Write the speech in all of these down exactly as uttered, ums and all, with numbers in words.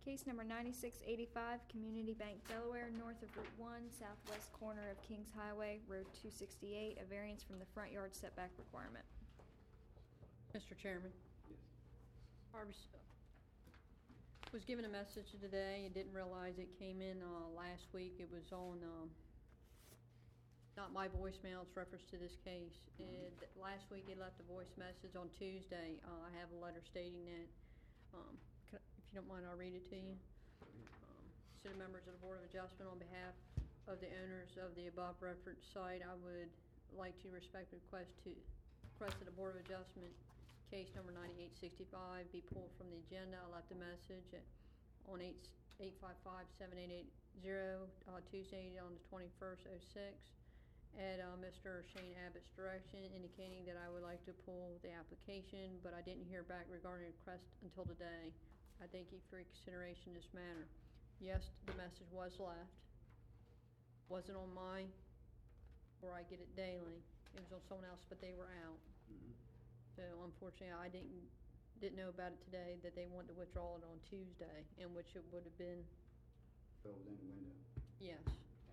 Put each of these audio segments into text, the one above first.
Case number ninety-six eighty-five, Community Bank Delaware, north of Route one, southwest corner of Kings Highway, Road two sixty-eight, a variance from the front yard setback requirement. Mister Chairman, Yes. I was was given a message today and didn't realize it came in uh, last week. It was on, um, not my voicemail, it's reference to this case. It, last week it left a voice message on Tuesday. Uh, I have a letter stating that, um, can, if you don't mind, I'll read it to you. Um, City members of the Board of Adjustment, on behalf of the owners of the above referenced site, I would like to respectfully request to request that the Board of Adjustment case number ninety-eight sixty-five be pulled from the agenda. I left a message at, on eight five five, seven eight eight zero, uh, Tuesday on the twenty-first oh six, at uh, Mister Shane Abbott's direction, indicating that I would like to pull the application, but I didn't hear back regarding the request until today. I thank you for your consideration in this matter. Yes, the message was left. Wasn't on my, where I get it daily. It was on someone else, but they were out. Mm-hmm. So unfortunately, I didn't, didn't know about it today, that they wanted to withdraw it on Tuesday, in which it would have been, So it was in the window. yes.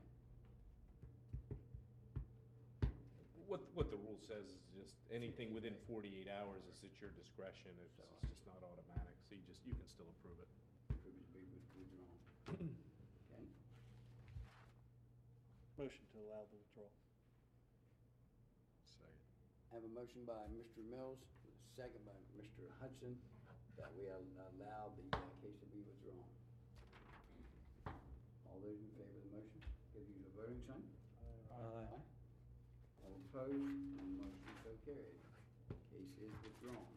What, what the rule says is just anything within forty-eight hours is at your discretion. It's, it's just not automatic, so you just, you can still approve it. Privilege be with- withdrawn. Okay. Motion to allow the withdrawal. Second. I have a motion by Mister Mills, a second by Mister Hudson, that we al- allow the uh, case to be withdrawn. All those in favor of the motion, give you the voting sign. Aye. All opposed, and motion so carried. Case is withdrawn.